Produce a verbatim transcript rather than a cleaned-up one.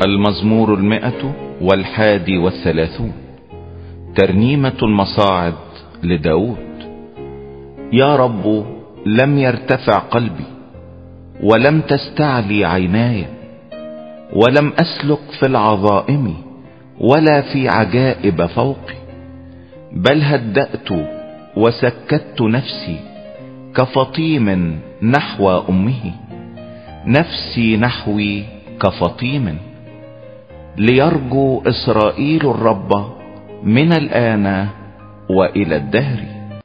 المزمور المئة والحادي والثلاثون. ترنيمة المصاعد لداود. يا رب، لم يرتفع قلبي، ولم تستعلي عيناي، ولم أسلك في العظائم ولا في عجائب فوقي، بل هدأت وسكت نفسي كفطيم نحو أمه، نفسي نحوي كفطيم. ليرجو إسرائيل الرب من الآن وإلى الدهر.